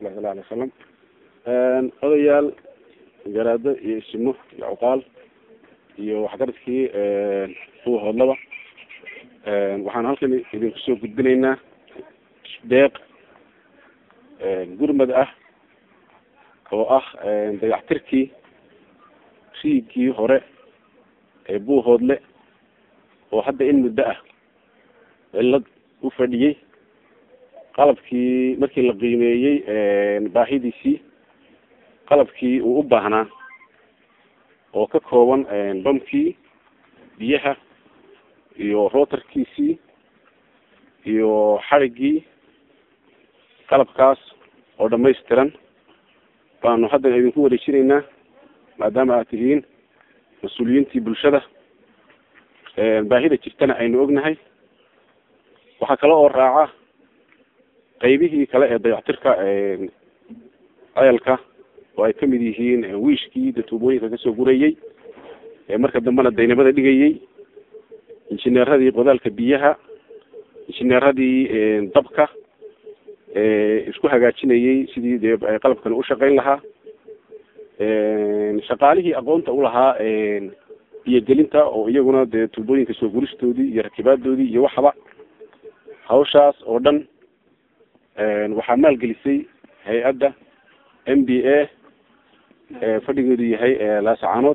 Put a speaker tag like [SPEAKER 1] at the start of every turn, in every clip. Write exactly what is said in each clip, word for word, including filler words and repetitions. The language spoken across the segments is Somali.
[SPEAKER 1] sallallahu alayhi wasallam een odayaal garaado iyo ismo iyo cuqaal iyo waxgaradkii een uu hodlaba een waxaan halkan idin kusoo gudbinaynaa deeq een gurmad ah oo ah een dayactirkii riigii hore ee Buuhoodle oo hadda in muddo ah cilad u fadhiyay qalabkii markii la qiimeeyay een baahidiisii qalabkii uu u baahnaa oo ka kooban een bamkii biyaha iyo rotorkiisii iyo xarigii qalabkaas oo dhammaystiran baanu hadda idinku wareejinaynaa maadaama aad tihiin mas-uuliyiintii bulshada baahida jirtana aynu ognahay. waxaa kale oo raaca qaybihii kale ee dayactirka ceelka oo ay kamid yihiin wiishkii datuubooyinka kasoo gurayay marka dambena daynamada dhigayay, injineeradii qodaalka biyaha, injineeradii dabka isku hagaajinayay sidii dee qalabkan u shaqayn lahaa, shaqaalihii aqoonta u lahaa biyogelinta oo iyaguna dee tuubooyinka soo guristoodii iyo rakibaadoodii iyo waxaba. hawshaas oo dhan waxaa maalgelisay hay-adda m b a fadhigeedu yahay laascaanood,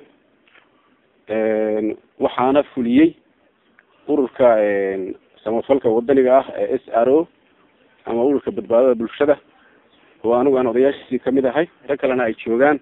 [SPEAKER 1] waxaana fuliyey ururka samafalka wadaniga ah ee s r o ama ururka badbaadada bulshada oo anigu aan odayaashiisii kamid ahay, rag kalena ay joogaan.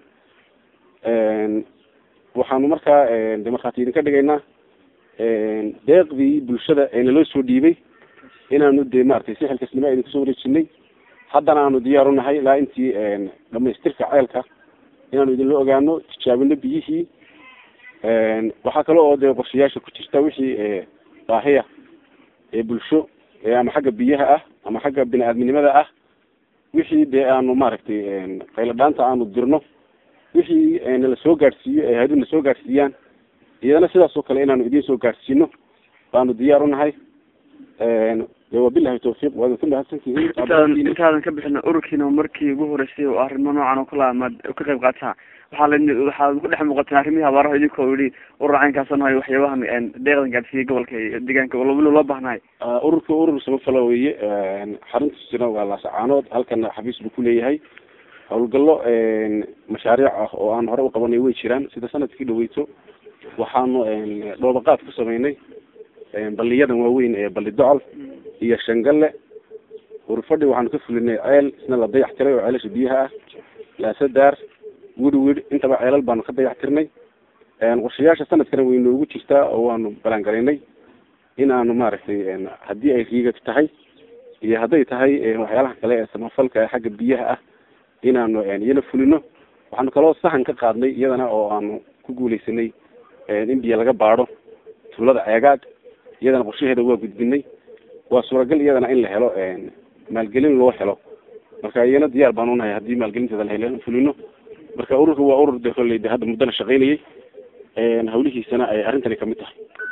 [SPEAKER 1] waxaanu markaa de markhaati idinka dhigaynaa deeqdii bulshada ee naloo soo dhiibay inaanu de maaragtay si xilkasnimo idinku soo wareejinay. haddana aanu diyaar unahay ilaa intii dhamaystirka ceelka inaanu idinla ogaano, tijaabino biyihii. waxaa kale oo dee qorshayaasha ku jirta wixii baahiya ee bulsho ama xagga biyaha ah ama xagga bini-aadminimada ah, wixii dee aanu maaragtay qaylo dhaanta aanu dirno, wixii nala soo gaadhsiiyo ee hay-adu na soo gaadhsiiyaan iyadana sidaas oo kale inaanu idin soo gaadhsiino baanu diyaar unahay. wabilahi tawfiiq waad ku mahadsantihiin.
[SPEAKER 2] intaadan ka bixin ururkiina markii ugu horeysay oo arrimo noocan oo kale amaad ka qayb qaata waxaa la waxaad ku dhex muuqateen arrimihii abaaraha idinkoo yidhi urur caynkaasoo nahay waxyaabahan deeqdan gaadhsiiyey gobolka iyo deegaanka walo loo baahnahay.
[SPEAKER 1] ururka urur samafala weeye, xaruntiisina waa laascaanood, halkana xafiis buu kuleeyahay. howlgallo mashaariic ah oo aan hore u qabanay way jiraan. sida sanadkii dhaweyto waxaanu dhoobaqaad ku sameynay baliyadan waaweyn ee bali docol iyo shangalle. urfadhi waxaanu ka fulinay ceel isna la dayax tiray oo ceelasha biyaha ah, laasadaar, wirwir, intaba ceelal baanu ka dayax tirnay. qorshayaasha sanadkana way noogu jirtaa oo waanu balangalinay inaanu maaragtay haddii ay riigag tahay iyo hadday tahay waxyaalaha kale ee samafalka ee xagga biyaha ah inaanu iyana fulino. waxaanu kaloo sahan ka qaadnay iyadana oo aanu ku guuleysanay in biyo laga baadho tuulada ceegaag, iyadana qorshaheeda waa gudbinay. waa suuragal iyadana in la helo maalgelin loo helo, marka iyana diyaar baan unahay haddii maalgelinteeda la helo fulino. marka ururka waa urur de kolley de hadda muddana shaqaynayay, hawlihiisana ay arrintani kamid tahay.